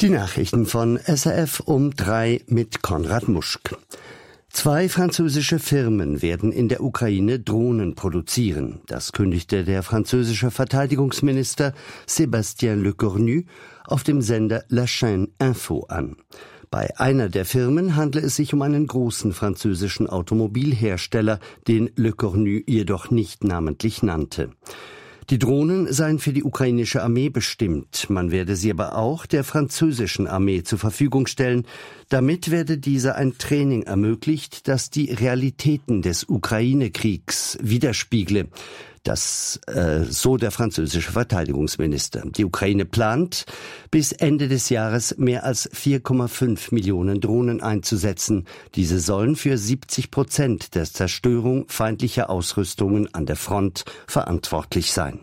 Die Nachrichten von SRF um 3 mit Konrad Muschk. 2 französische Firmen werden in der Ukraine Drohnen produzieren. Das kündigte der französische Verteidigungsminister Sébastien Lecornu auf dem Sender La Chaîne Info an. Bei einer der Firmen handle es sich um einen großen französischen Automobilhersteller, den Lecornu jedoch nicht namentlich nannte. Die Drohnen seien für die ukrainische Armee bestimmt. Man werde sie aber auch der französischen Armee zur Verfügung stellen. Damit werde dieser ein Training ermöglicht, das die Realitäten des Ukraine-Kriegs widerspiegle. Das so der französische Verteidigungsminister. Die Ukraine plant, bis Ende des Jahres mehr als 4,5 Millionen Drohnen einzusetzen. Diese sollen für 70% der Zerstörung feindlicher Ausrüstungen an der Front verantwortlich sein.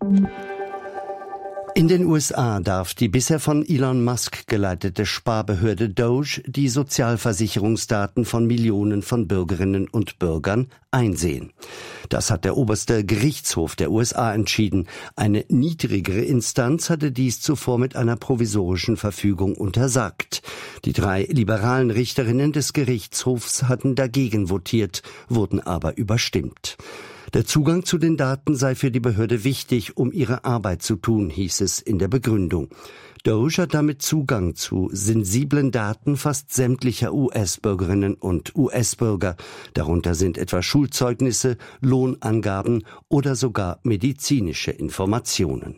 In den USA darf die bisher von Elon Musk geleitete Sparbehörde Doge die Sozialversicherungsdaten von Millionen von Bürgerinnen und Bürgern einsehen. Das hat der oberste Gerichtshof der USA entschieden. Eine niedrigere Instanz hatte dies zuvor mit einer provisorischen Verfügung untersagt. Die 3 liberalen Richterinnen des Gerichtshofs hatten dagegen votiert, wurden aber überstimmt. Der Zugang zu den Daten sei für die Behörde wichtig, um ihre Arbeit zu tun, hieß es in der Begründung. Doge hat damit Zugang zu sensiblen Daten fast sämtlicher US-Bürgerinnen und US-Bürger. Darunter sind etwa Schulzeugnisse, Lohnangaben oder sogar medizinische Informationen.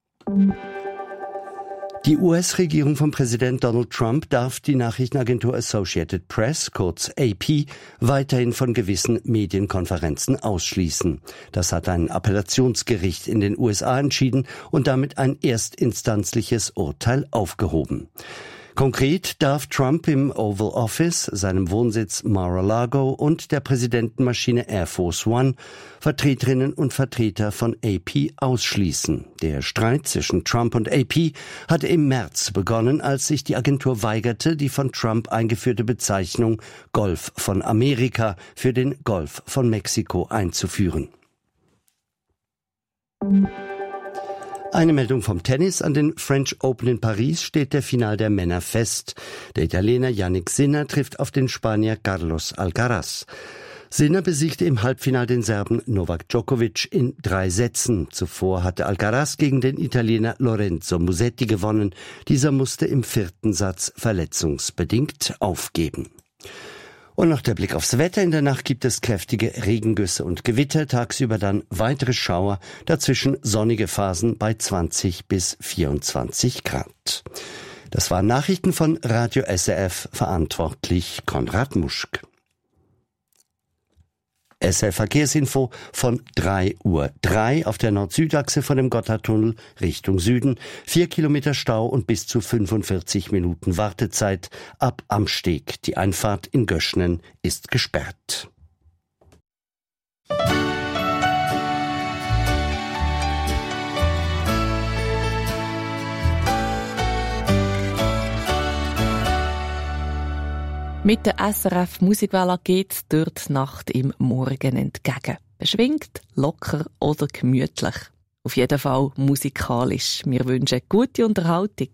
Die US-Regierung von Präsident Donald Trump darf die Nachrichtenagentur Associated Press, kurz AP, weiterhin von gewissen Medienkonferenzen ausschließen. Das hat ein Appellationsgericht in den USA entschieden und damit ein erstinstanzliches Urteil aufgehoben. Konkret darf Trump im Oval Office, seinem Wohnsitz Mar-a-Lago und der Präsidentenmaschine Air Force One Vertreterinnen und Vertreter von AP ausschließen. Der Streit zwischen Trump und AP hatte im März begonnen, als sich die Agentur weigerte, die von Trump eingeführte Bezeichnung Golf von Amerika für den Golf von Mexiko einzuführen. Eine Meldung vom Tennis. An den French Open in Paris steht der Final der Männer fest. Der Italiener Jannik Sinner trifft auf den Spanier Carlos Alcaraz. Sinner besiegte im Halbfinale den Serben Novak Djokovic in 3 Sätzen. Zuvor hatte Alcaraz gegen den Italiener Lorenzo Musetti gewonnen. Dieser musste im 4. Satz verletzungsbedingt aufgeben. Und noch der Blick aufs Wetter. In der Nacht gibt es kräftige Regengüsse und Gewitter, tagsüber dann weitere Schauer, dazwischen sonnige Phasen bei 20 bis 24 Grad. Das waren Nachrichten von Radio SRF, verantwortlich Konrad Muschk. SRF Verkehrsinfo von 3:03 Uhr auf der Nord-Süd-Achse von dem Gotthardtunnel Richtung Süden. 4 Kilometer Stau und bis zu 45 Minuten Wartezeit ab Amsteg. Die Einfahrt in Göschnen ist gesperrt. Mit der SRF Musikwelle geht's dort die Nacht im Morgen entgegen. Beschwingt, locker oder gemütlich. Auf jeden Fall musikalisch. Wir wünschen gute Unterhaltung.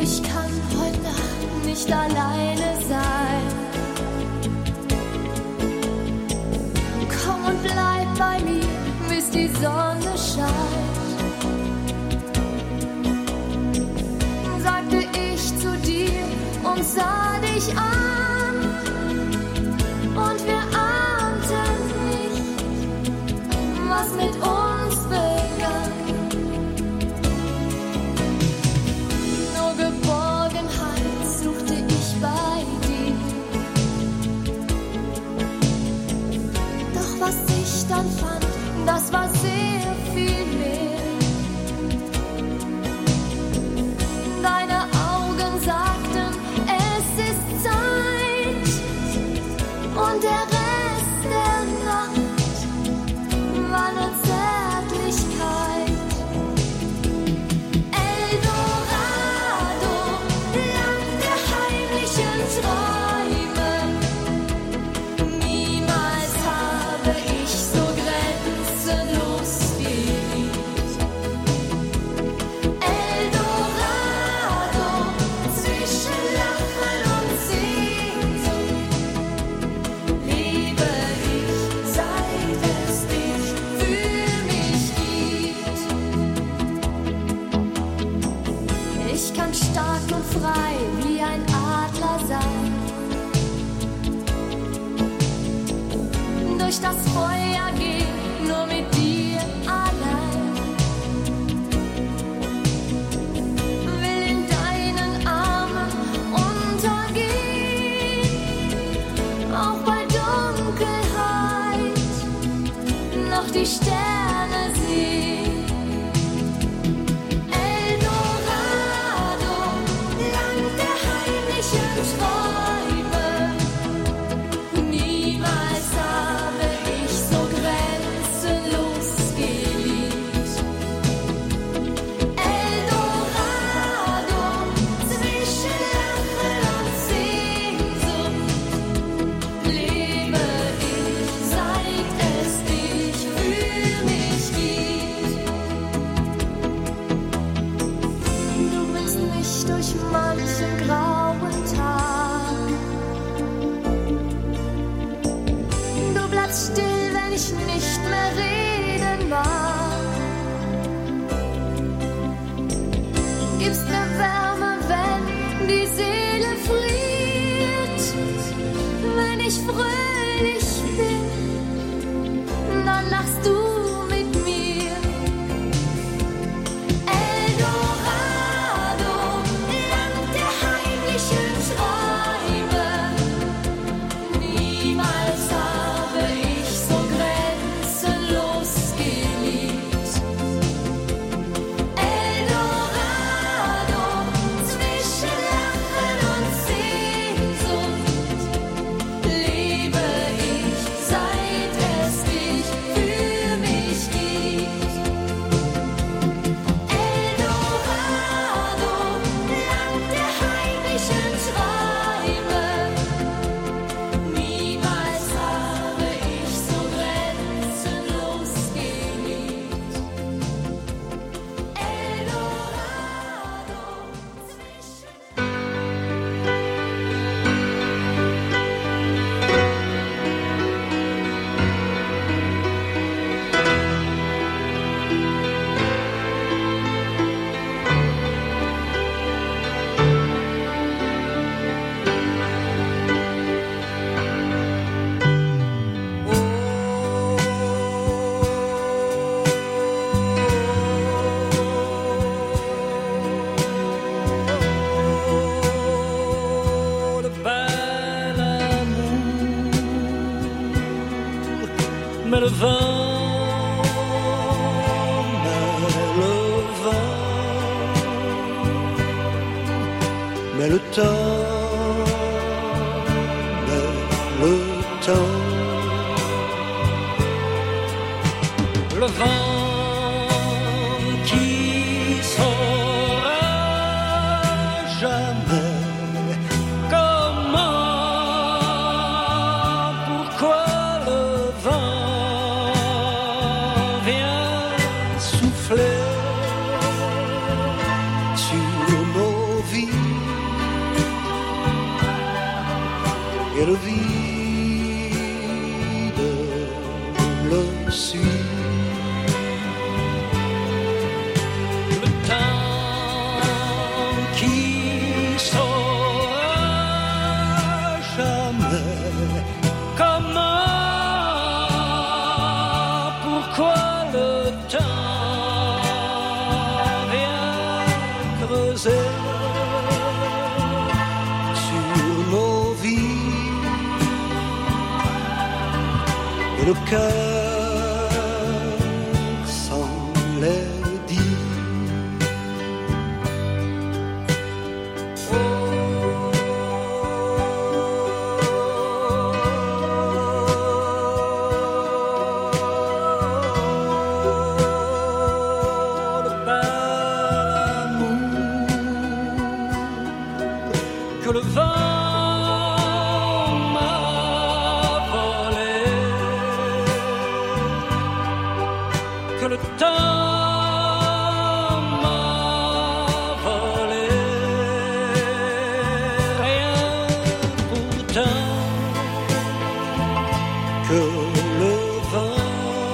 Ich kann heute Nacht nicht alleine sein. Komm und bleib bei mir, bis die Sonne scheint. Sagte ich zu dir und sah dich an. Und wir ahnten nicht, was mit uns begann. Nur Geborgenheit suchte ich bei dir. Doch was ich dann fand, das war sehr viel mehr. Deine Augen sagten, es ist Zeit. Und der Rest der Nacht war nur Zärtlichkeit. Eldorado, Land der heimlichen Träume. Niemals habe ich so grenzenlos geliebt. Eldorado, zwischen Lachen und Sehnsucht lebe ich, seit es dich für mich gibt. Ich kann stark und frei wie ein Adler sein. Durch das Feuer gehen, nur mit dir allein. Will in deinen Armen untergehen, auch bei Dunkelheit noch die Sterne sehen. Eldorado, Land der heimlichen Träume. Niemals habe ich so grenzenlos geliebt. Eldorado, zwischen Lachen und Sehnsucht lebe ich, seit es dich für mich gibt. Du bringst mich durch manchen grauen Tag. Du bleibst still, wenn ich nicht mehr reden mag. Gibst mir Wärme, wenn die Seele friert. Wenn ich fröhlich bin, dann lachst du mit mir. Eldorado, Land der heimlichen Träume. Niemals habe ich so grenzenlos geliebt. Eldorado, zwischen Lachen und Sehnsucht lebe ich, seit es dich für mich gibt. Eldorado, Land der heimlichen Träume. Niemals habe ich so grenzenlos geliebt. Eldorado, zwischen Le bel amour, mais le vent, mais le temps, le vent qui saura jamais comment, pourquoi le vent vient souffler sur nos vies. et le vide le suit. Le temps qui saura jamais comment, pourquoi le temps vient creuser Sur nos vies et le cœur s'en les dit. Le bel amour que le vent m'a volé, que le temps m'a volé, rien pourtant Que le vent,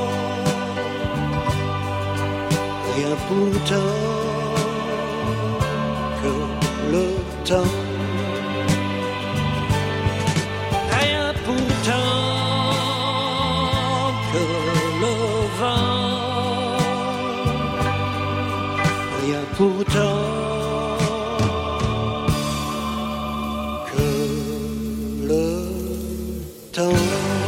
rien pourtant que le temps. rien pourtant que le vent, Rien pourtant que le temps.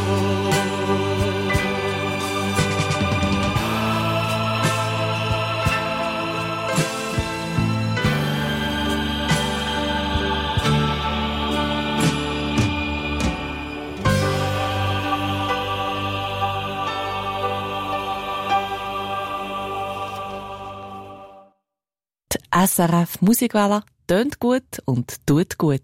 Die SRF Musikwelle tönt gut und tut gut.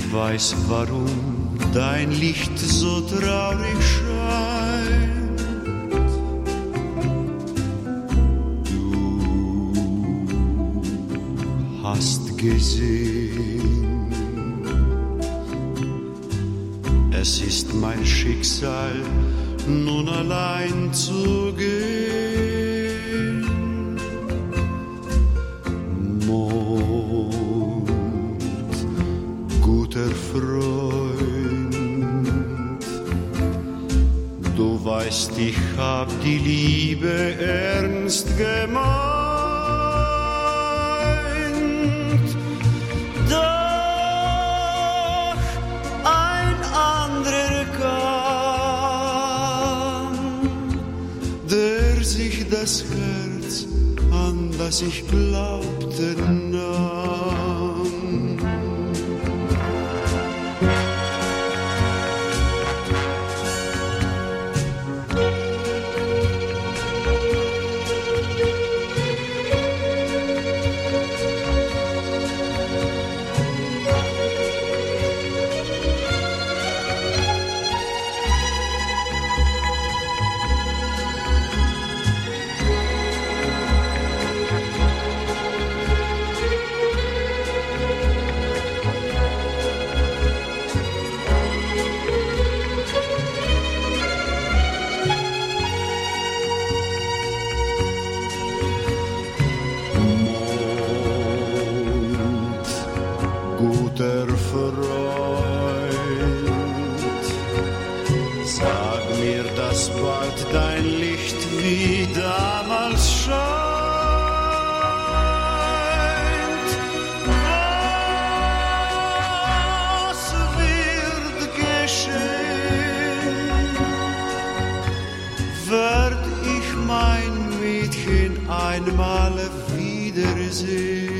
weiß, warum dein Licht so traurig scheint. Du hast gesehen, es ist mein Schicksal, nun allein zu gehen. Mond, guter Freund, du weißt, ich hab die Liebe ernst gemeint. Doch ein anderer kam, der sich das Herz, an das ich glaubte, nahm. Guter Freund, sag mir, dass bald dein Licht wie damals scheint. Was wird geschehen? Werd ich mein Mädchen einmal wiedersehen?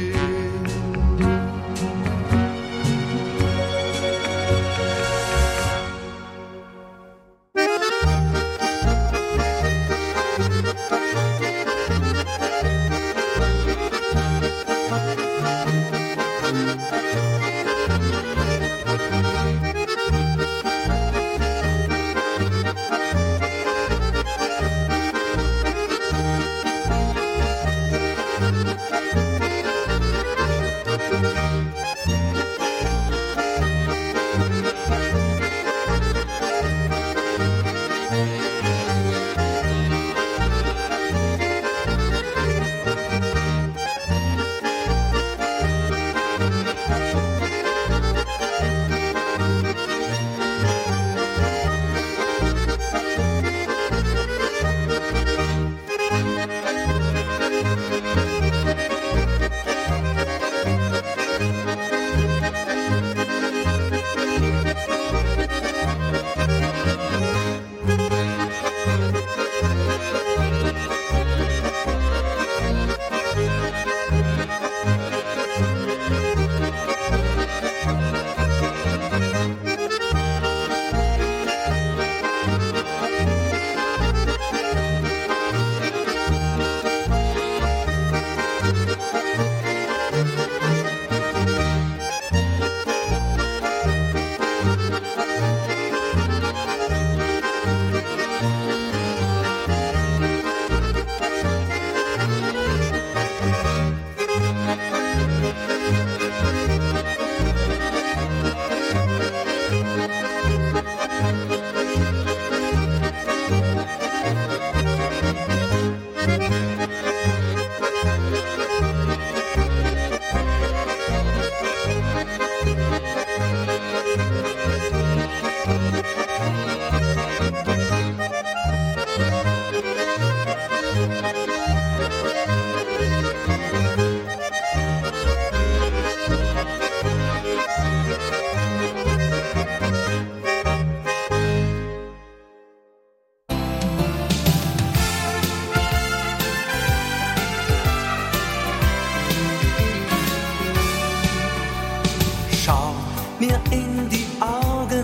Mir in die Augen,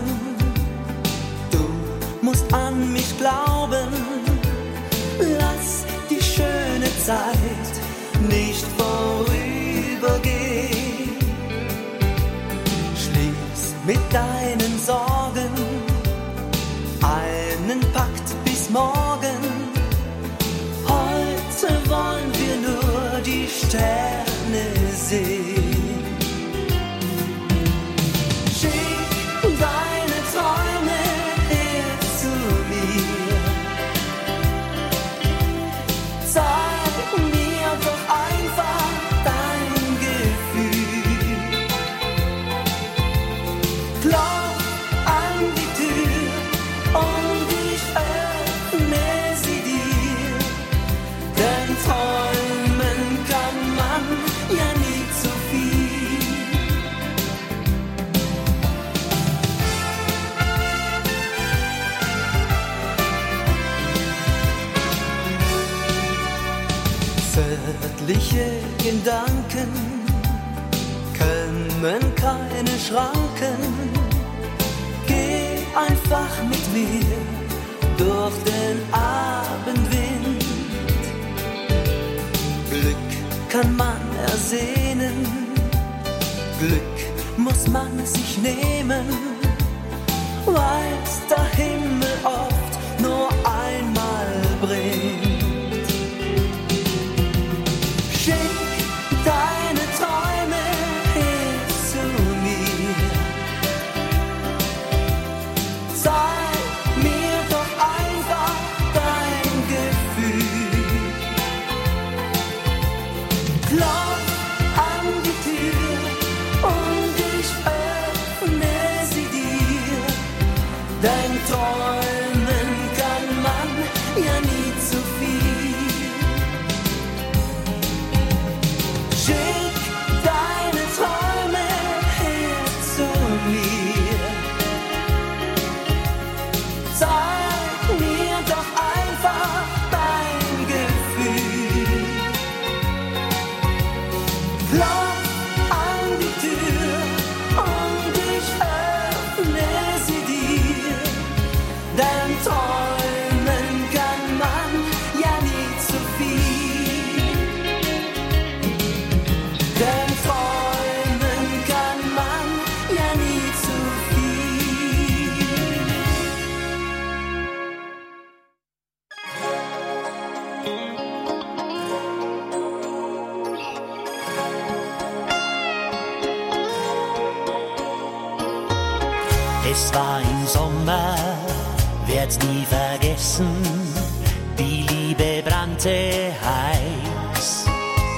du musst an mich glauben, lass die schöne Zeit nicht vorübergehen. Schließ deinen Sorgen, einen Pakt bis morgen. Heute wollen wir nur die Sterne sehen. Schick deine Träume her zu mir. Zeig mir doch einfach dein Gefühl. Klopf an die Tür und ich öffne sie dir. Denn träumen kann man ja nie zu viel. Zärtliche Gedanken kennen keine Schranken. Geh einfach mit mir durch den Abendwind. Glück kann man ersehnen, Glück muss man sich nehmen, weil's der Himmel oft nur einmal bringt. Schick deine Träume her zu mir. Zeig mir doch einfach dein Gefühl. Klopf an die Tür und ich öffne sie dir. Denn träumen kann man ja nie zu viel. Schick deine Träume her zu mir. Zeig mir doch einfach dein Gefühl. Klopf an die Tür und ich öffne sie dir. Denn träumen kann man ja nie zu viel. Denn träumen kann man ja nie zu viel. Es war im Sommer, werd's nie vergessen, die Liebe brannte heiß.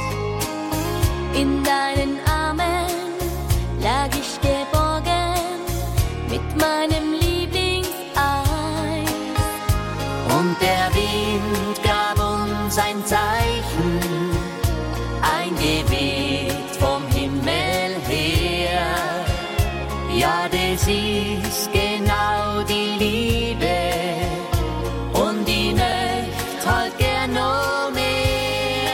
In deinen Armen lag ich geborgen mit meinem Lieblingseis. Und der Wind gab uns ein Zeichen, eingeweht vom Himmel her. Ja, das ist genau die Liebe und die möcht halt gern noch mehr.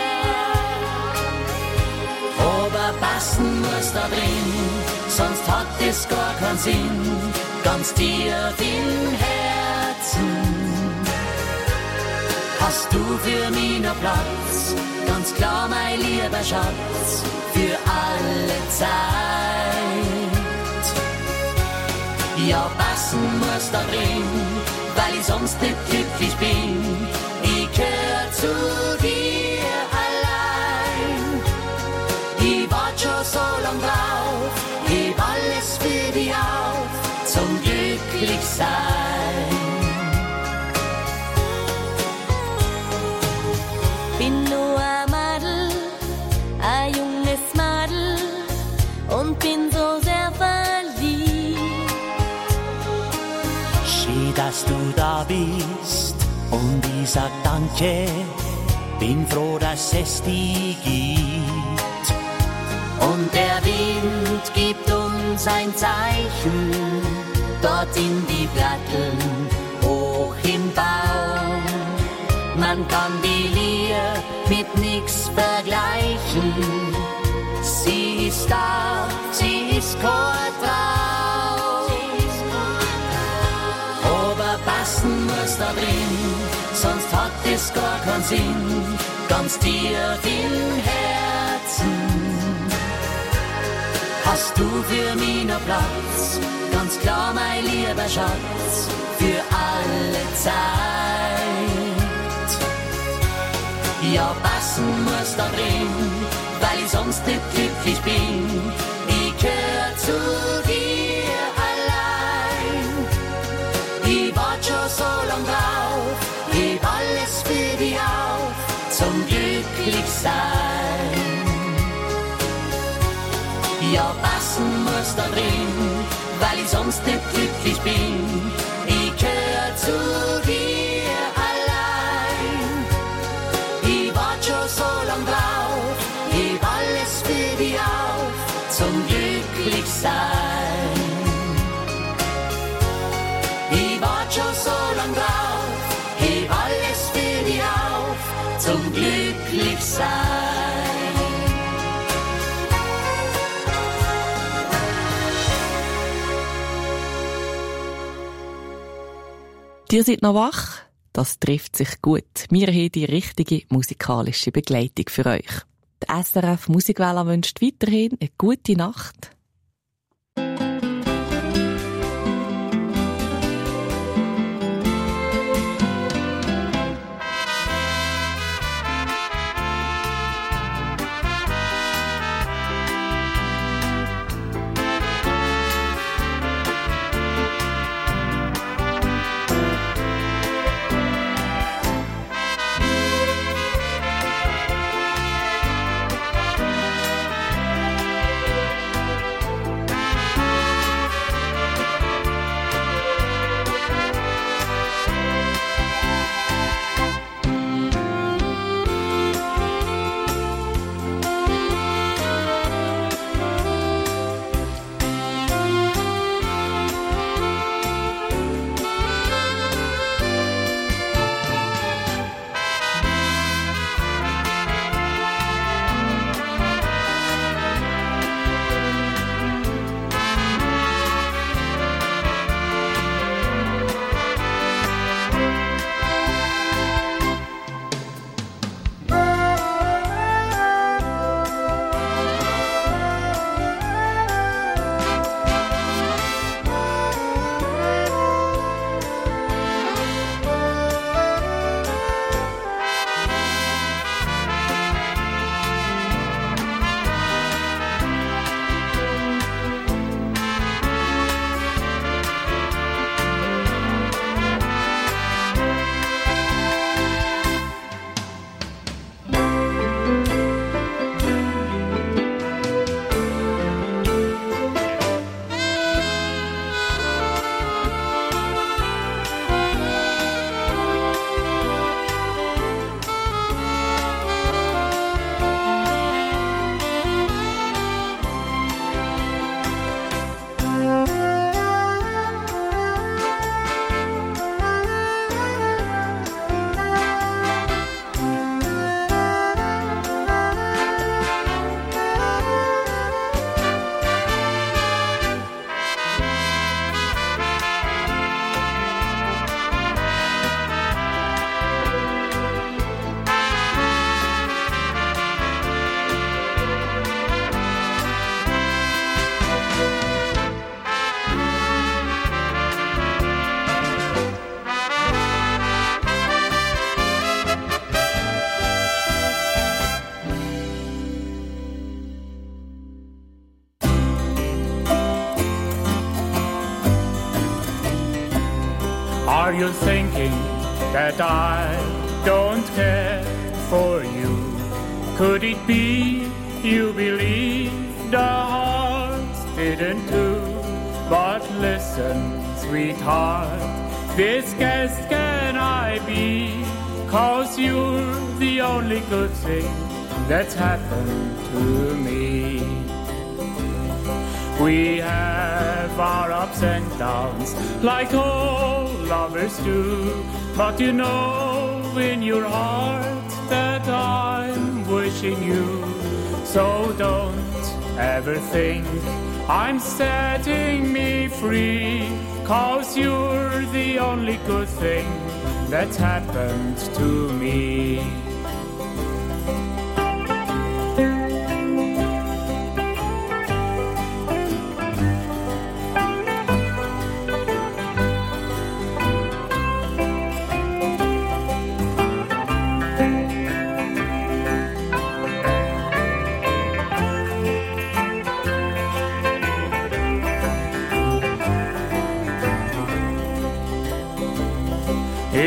Aber passen muss da drin, sonst hat es gar keinen Sinn, ganz tief im Herzen. Hast du für mich noch Platz, ganz klar mein lieber Schatz, für alle Zeit. Ja, passen muss da drin, weil ich sonst nicht glücklich bin. Ich gehör zu dir allein. Ich wart schon so lang drauf, heb alles für dich auf, zum Glücklichsein. Bin nur ein Madel, ein junges Madel und bin so sehr verliebt. Schön, dass du da bist und ich sag danke, bin froh, dass es dich gibt. Und der Wind gibt uns ein Zeichen, dort in die Platteln, hoch im Baum. Man kann die Liebe mit nix vergleichen. Sie ist da, sie ist kein Traum. Aber passen muss da drin, sonst hat es gar keinen Sinn. Ganz tief im Herzen hast du für mich noch Platz, ganz klar, mein lieber Schatz, für alle Zeit. Ja, passen muss da drin, weil ich sonst nicht glücklich bin. Ich gehör zu dir allein. Ich wart schon so lang drauf, heb alles für dich auf, zum Glücklichsein. Ja, passen muss da drin, weil ich sonst nicht glücklich bin. Ich gehör zu dir allein. Ich wart schon so lang drauf, heb alles für dich auf, zum Glücklichsein. Ich wart schon so lang drauf, heb alles für dich auf, zum Glücklichsein. Ihr seid noch wach? Das trifft sich gut. Wir haben die richtige musikalische Begleitung für euch. Die SRF Musikwelle wünscht weiterhin eine gute Nacht. Are you thinking that I don't care for you? Could it be you believe the heart didn't do? But listen, sweetheart, this guest can I be? 'Cause you're the only good thing that's happened to me. We have our ups and downs, like all lovers do. But you know in your heart that I'm wishing you. So don't ever think I'm setting me free. 'Cause you're the only good thing that's happened to me.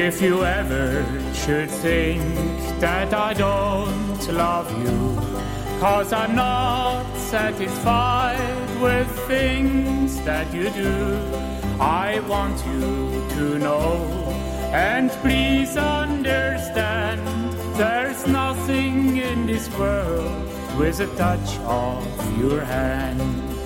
If you ever should think that I don't love you, 'cause I'm not satisfied with things that you do, I want you to know, and please understand, there's nothing in this world with a touch of your hand.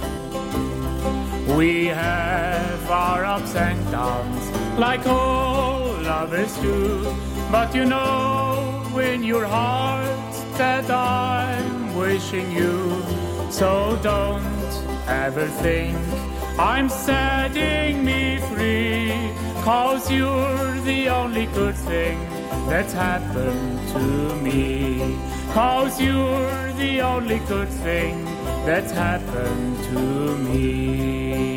We have our ups and downs, like all lovers do, but you know in your heart that I'm wishing you, so don't ever think I'm setting me free, 'cause you're the only good thing that's happened to me, 'cause you're the only good thing that's happened to me.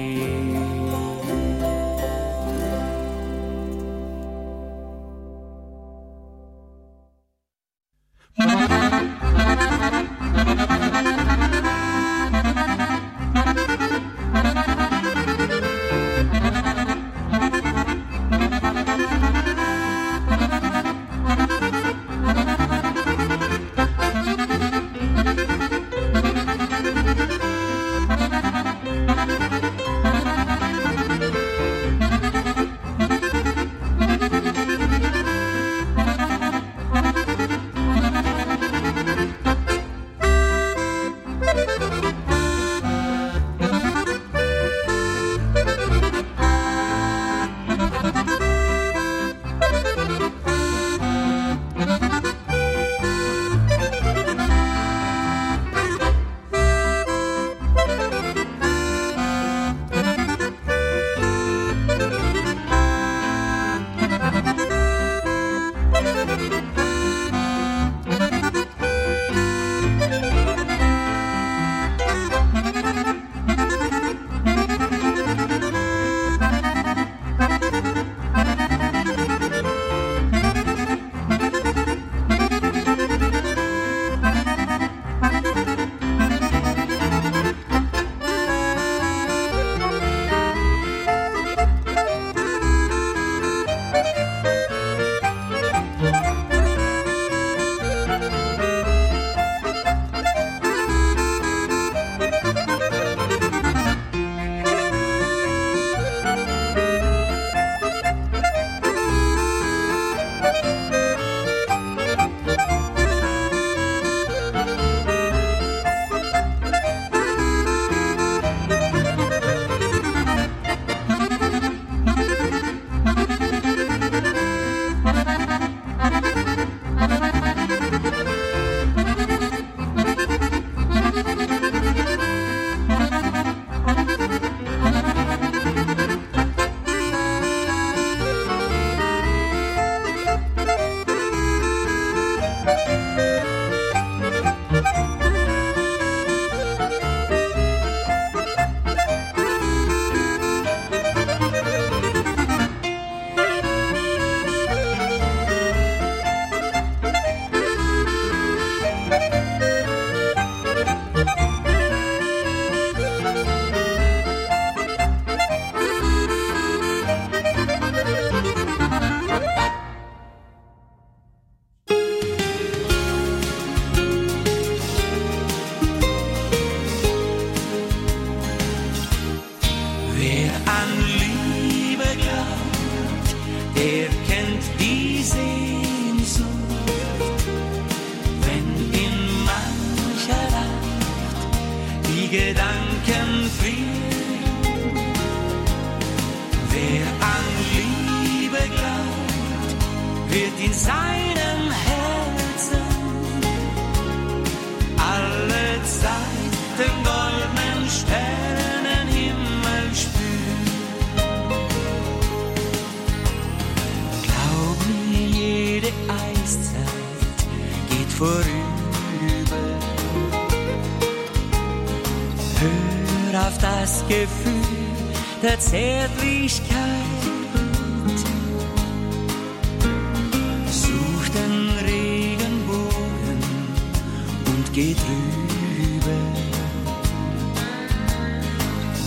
Gedanken frieren. Wer an Liebe glaubt, wird in seinem Herzen alle Zeit den goldenen Sternenhimmel spüren. Glaub mir, jede Eiszeit geht vorüber. Hör auf das Gefühl der Zärtlichkeit. Such den Regenbogen und geh drüber.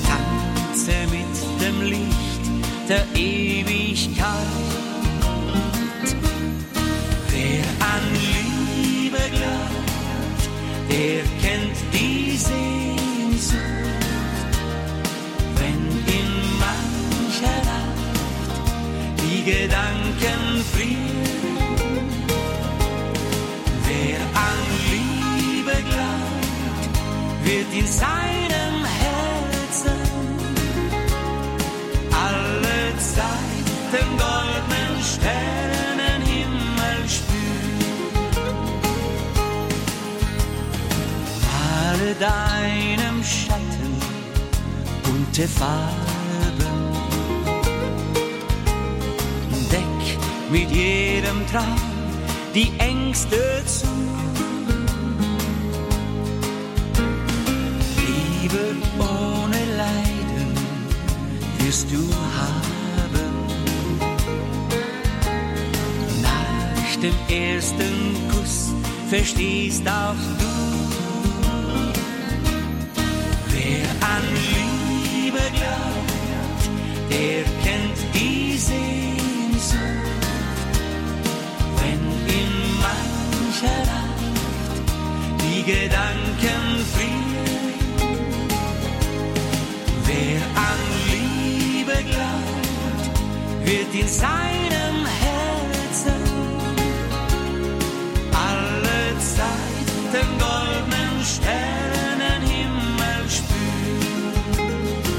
Tanze mit dem Licht der Ewigkeit. der kennt die Sehnsucht, wenn in mancher Nacht die Gedanken frieren. Wer an Liebe glaubt, wird in seinem Herzen alle Zeit den goldenen Sternenhimmel spüren. Male deinem Schatten bunte Farben, deck mit jedem Traum die Ängste zu. Liebe ohne Leiden wirst du haben. Nach dem ersten Kuss verstehst auch du, wer an Liebe glaubt, der kennt die Sehnsucht, wenn in mancher Nacht die Gedanken frieren. Wer an Liebe glaubt, wird in seinem Herzen alle Zeit den goldenen Sternenhimmel spüren.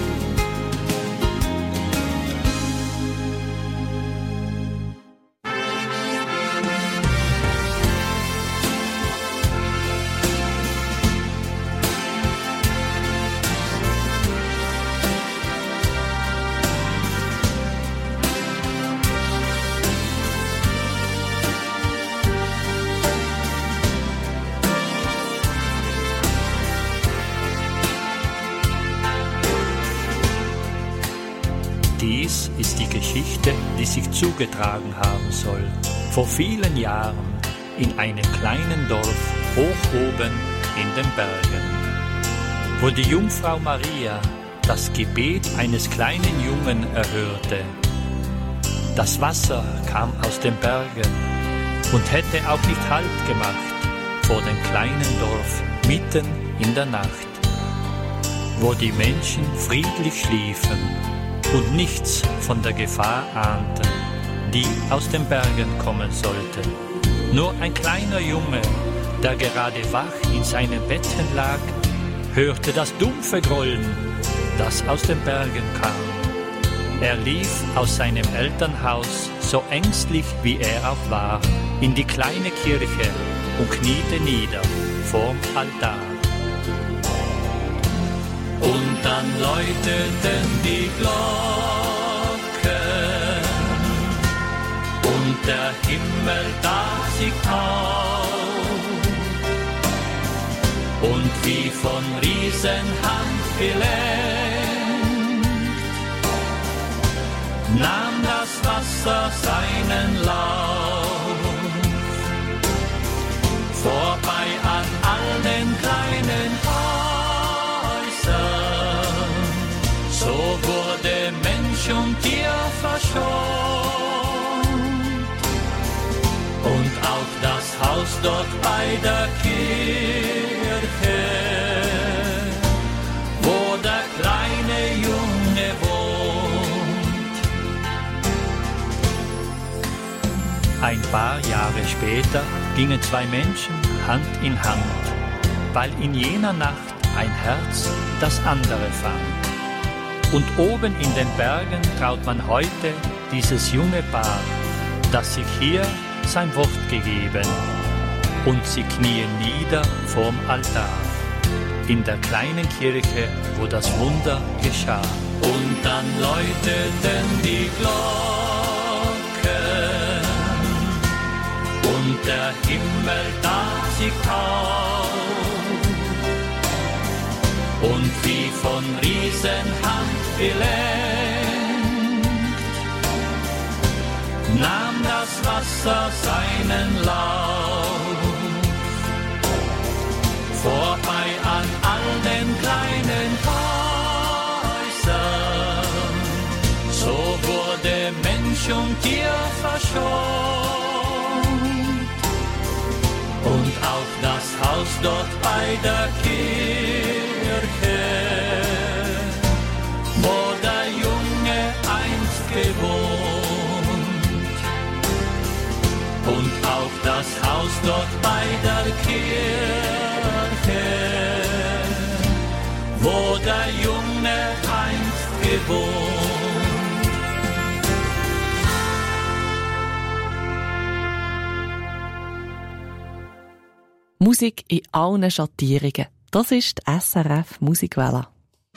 Dies ist die Geschichte, die sich zugetragen haben soll, vor vielen Jahren in einem kleinen Dorf hoch oben in den Bergen, wo die Jungfrau Maria das Gebet eines kleinen Jungen erhörte. Das Wasser kam aus den Bergen und hätte auch nicht Halt gemacht vor dem kleinen Dorf mitten in der Nacht, wo die Menschen friedlich schliefen und nichts von der Gefahr ahnten, die aus den Bergen kommen sollte. Nur ein kleiner Junge, der gerade wach in seinem Bettchen lag, hörte das dumpfe Grollen, das aus den Bergen kam. Er lief aus seinem Elternhaus, so ängstlich wie er auch war, in die kleine Kirche und kniete nieder vorm Altar. Und dann läuteten die Glocken und der Himmel tat sich auf. Und wie von Riesenhand gelenkt, nahm das Wasser seinen Lauf. Vorbei an all den kleinen Häusern, so wurde Mensch und Tier verschont. Und auch das Haus dort bei der Kirche, wo der kleine Junge wohnt. Ein paar Jahre später gingen zwei Menschen Hand in Hand, weil in jener Nacht ein Herz das andere fand. Und oben in den Bergen traut man heute dieses junge Paar, das sich hier sein Wort gegeben, und sie knien nieder vorm Altar, in der kleinen Kirche, wo das Wunder geschah. Und dann läuteten die Glocken und der Himmel tat sich auf. Und wie von Riesenhand gelenkt, nahm das Wasser seinen Lauf. Vorbei an all den kleinen Häusern, so wurde Mensch und Tier verschont. Und auch das Haus dort bei der Kirche, wo der Junge einst gewohnt. Und auch das Haus dort bei der Kirche, wo der Junge einst gewohnt. Musik in allen Schattierungen. Das ist die SRF Musikwelle.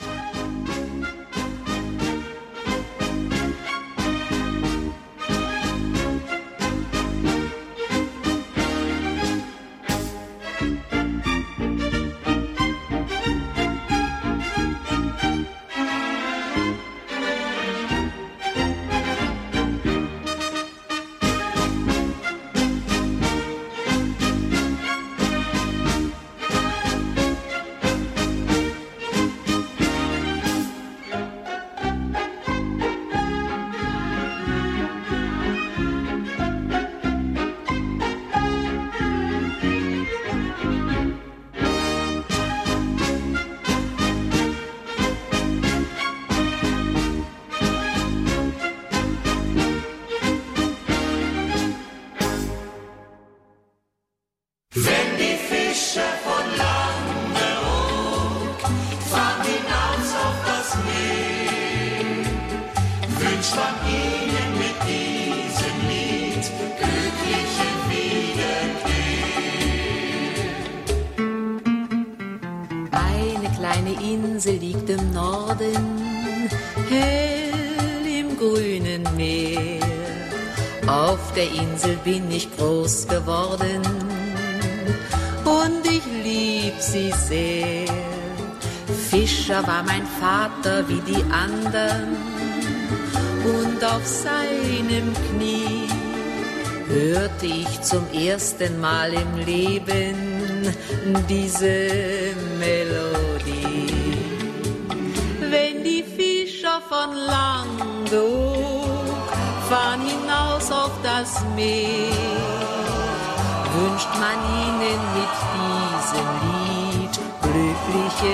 Insel liegt im Norden, hell im grünen Meer. Auf der Insel bin ich groß geworden und ich lieb sie sehr. Fischer war mein Vater wie die anderen und auf seinem Knie hörte ich zum ersten Mal im Leben diese Melodie. Wenn die Fischer von Langeoog fahren hinaus auf das Meer, wünscht man ihnen mit diesem Lied glückliche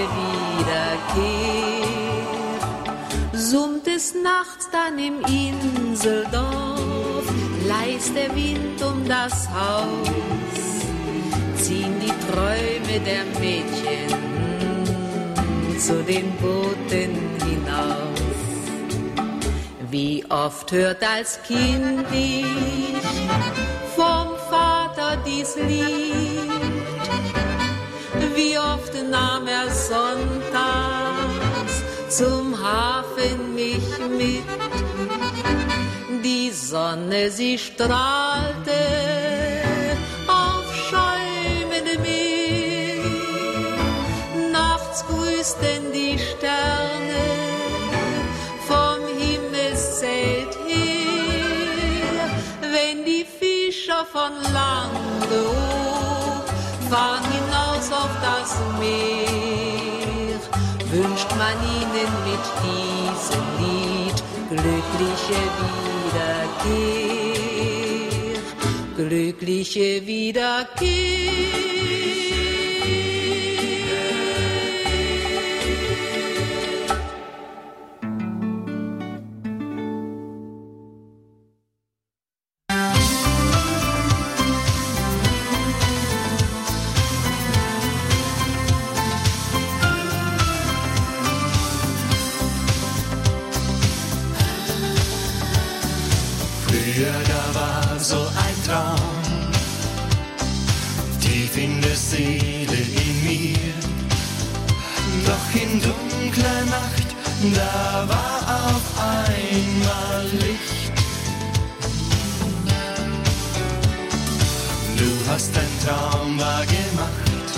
Wiederkehr. Summt es nachts dann im Inseldorf, leist der Wind um das Haus, ziehen die Träume der Mädchen zu den Booten hinaus. Wie oft hört als Kind ich vom Vater dies Lied, wie oft nahm er sonntags zum Hafen mich mit. Die Sonne, sie strahlte auf schäumendem Meer. Nachts grüßten die Sterne vom Himmelszelt her. Wenn die Fischer von Langeoog fahren hinaus auf das Meer, wünscht man ihnen mit diesem Lied glückliche Wiederkehr, glückliche Wiederkehr. Früher, da war so ein Traum, tief in der Seele in mir. Doch in dunkler Nacht, da war auf einmal Licht. Du hast dein Traum wahr gemacht,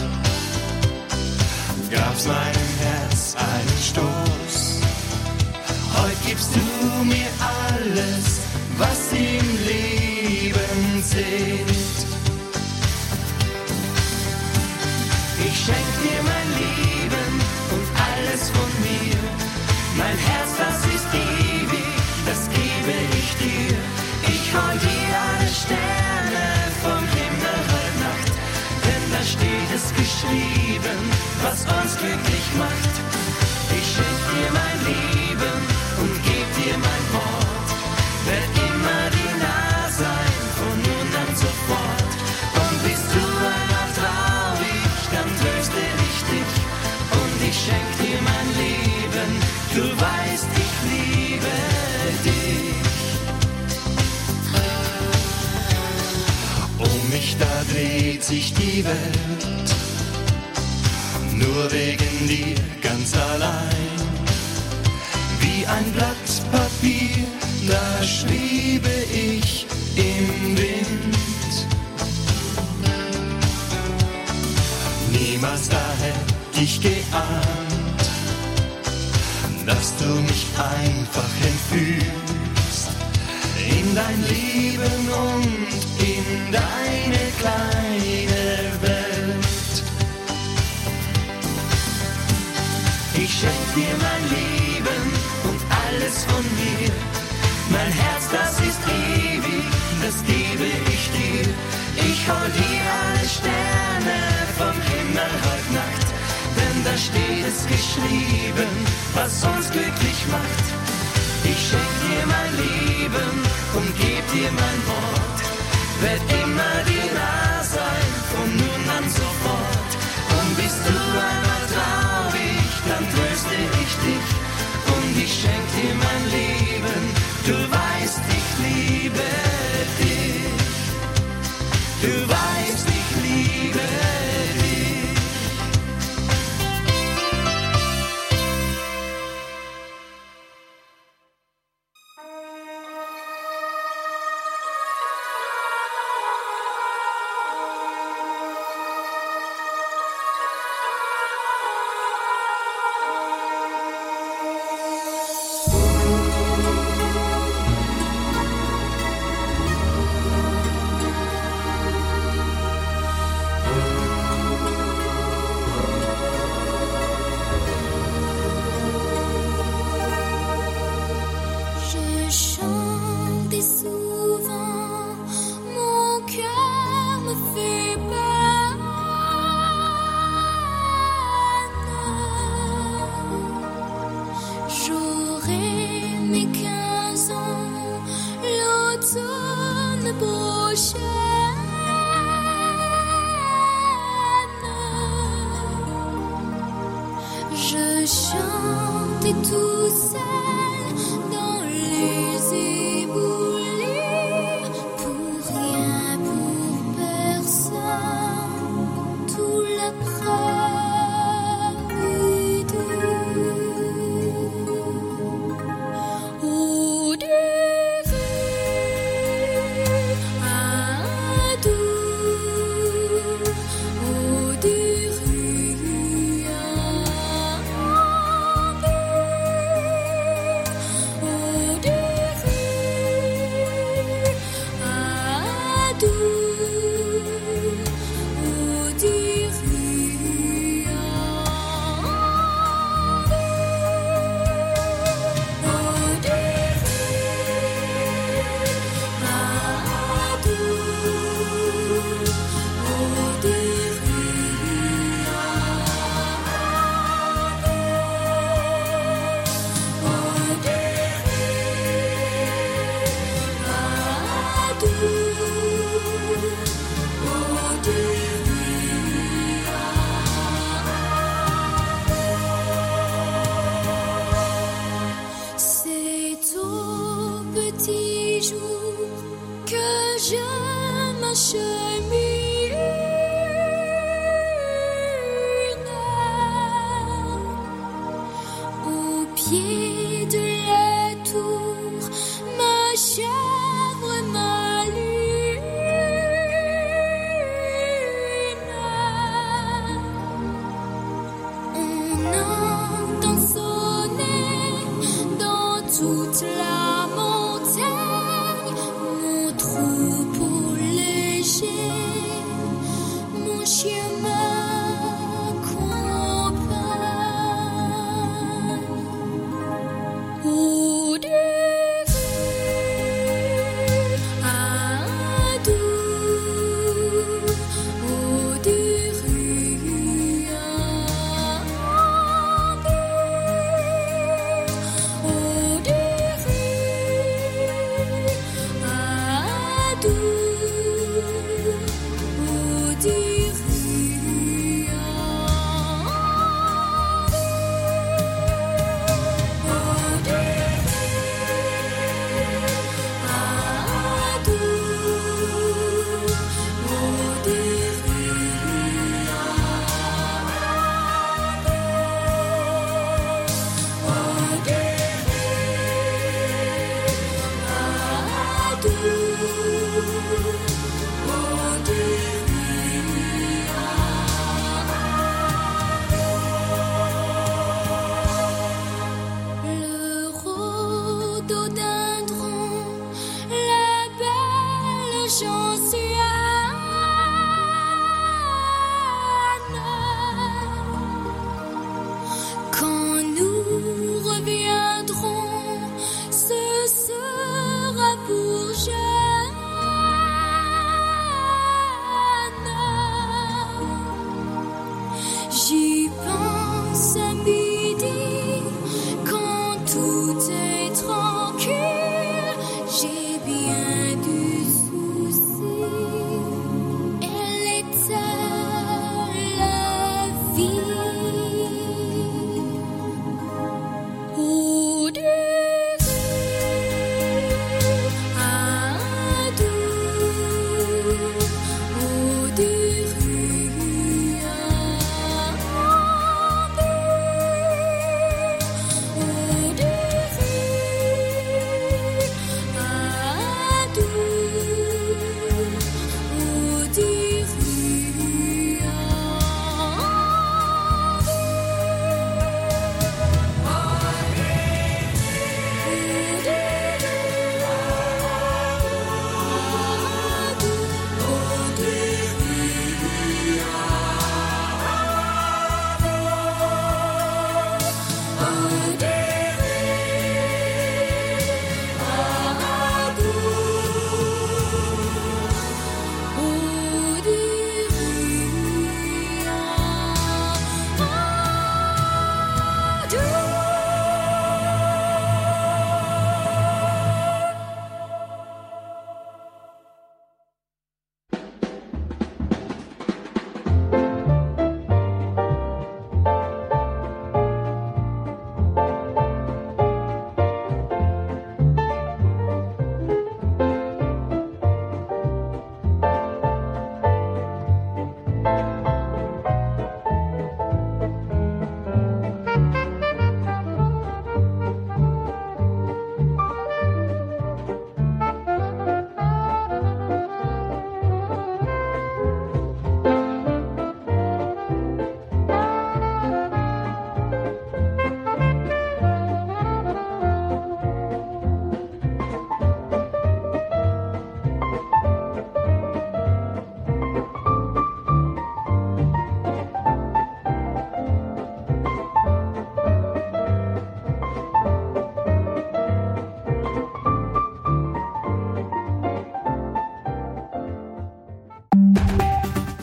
gabst meinem Herz einen Stoß. Heute gibst du mir alles, was im Leben zählt. Ich schenk dir mein Leben und alles von mir. Mein Herz, das ist ewig, das gebe ich dir. Ich hol dir alle Sterne vom Himmel heute Nacht, denn da steht es geschrieben, was uns glücklich macht. Ich schenk dir mein Leben und geb dir mein Wort. Werd immer dir nah sein, von nun an sofort. Und bist du einmal traurig, dann tröste ich dich. Und ich schenk dir mein Leben, du weißt, ich liebe dich. Um mich da dreht sich die Welt, nur wegen dir ganz allein. Wie ein Blatt Papier, da schwebe ich im Wind. Niemals da hätte ich geahnt, dass du mich einfach entführst in dein Leben und in deine kleine Welt. Ich schenk dir mein Leben und alles von mir. Mein Herz, das ist ewig, das gebe ich dir. Ich hol dir alle Sterne vom Himmel heute Nacht, denn da steht es geschrieben, was uns glücklich macht. Ich schenk dir mein Leben und geb dir mein Wort. Werd immer dir nah sein, von nun an sofort. Und bist du einmal traurig, dann tröste ich dich. Und ich schenk dir mein Leben, du weißt, ich liebe dich. Du weißt, ich liebe dich.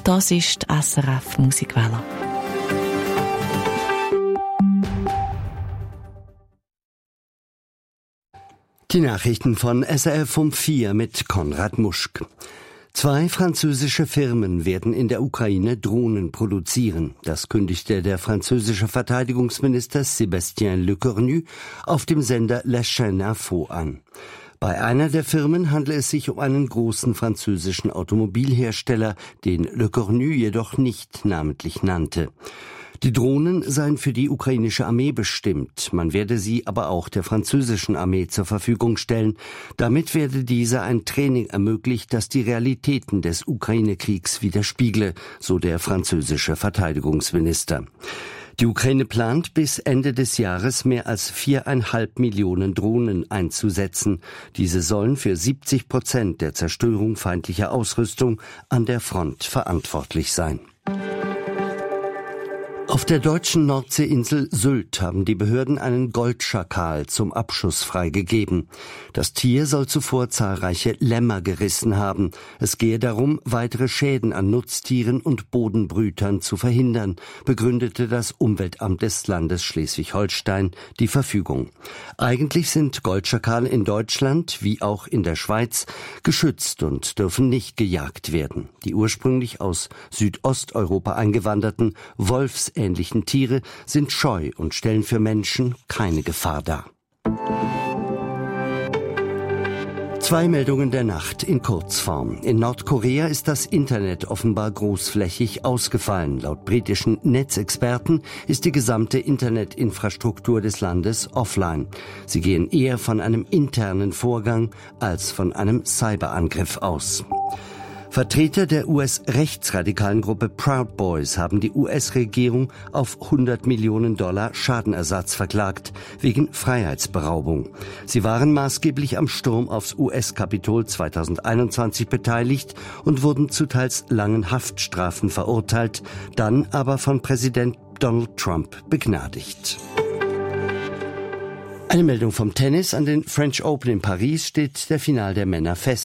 Das ist die SRF Musikwelle. Die Nachrichten von SRF um 4 mit Konrad Muschk. 2 französische Firmen werden in der Ukraine Drohnen produzieren. Das kündigte der französische Verteidigungsminister Sébastien Lecornu auf dem Sender La Chaîne Info an. Bei einer der Firmen handelt es sich um einen großen französischen Automobilhersteller, den Lecornu jedoch nicht namentlich nannte. Die Drohnen seien für die ukrainische Armee bestimmt, man werde sie aber auch der französischen Armee zur Verfügung stellen. Damit werde dieser ein Training ermöglicht, das die Realitäten des Ukraine-Kriegs widerspiegle, so der französische Verteidigungsminister. Die Ukraine plant, bis Ende des Jahres mehr als 4,5 Millionen Drohnen einzusetzen. Diese sollen für 70% der Zerstörung feindlicher Ausrüstung an der Front verantwortlich sein. Auf der deutschen Nordseeinsel Sylt haben die Behörden einen Goldschakal zum Abschuss freigegeben. Das Tier soll zuvor zahlreiche Lämmer gerissen haben. Es gehe darum, weitere Schäden an Nutztieren und Bodenbrütern zu verhindern, begründete das Umweltamt des Landes Schleswig-Holstein die Verfügung. Eigentlich sind Goldschakale in Deutschland, wie auch in der Schweiz, geschützt und dürfen nicht gejagt werden. Die ursprünglich aus Südosteuropa eingewanderten wolfsähnlichen Tiere sind scheu und stellen für Menschen keine Gefahr dar. 2 Meldungen der Nacht in Kurzform. In Nordkorea ist das Internet offenbar großflächig ausgefallen. Laut britischen Netzexperten ist die gesamte Internetinfrastruktur des Landes offline. Sie gehen eher von einem internen Vorgang als von einem Cyberangriff aus. Vertreter der US-rechtsradikalen Gruppe Proud Boys haben die US-Regierung auf $100 Millionen Schadenersatz verklagt, wegen Freiheitsberaubung. Sie waren maßgeblich am Sturm aufs US-Kapitol 2021 beteiligt und wurden zu teils langen Haftstrafen verurteilt, dann aber von Präsident Donald Trump begnadigt. Eine Meldung vom Tennis. An den French Open in Paris steht der Final der Männer fest.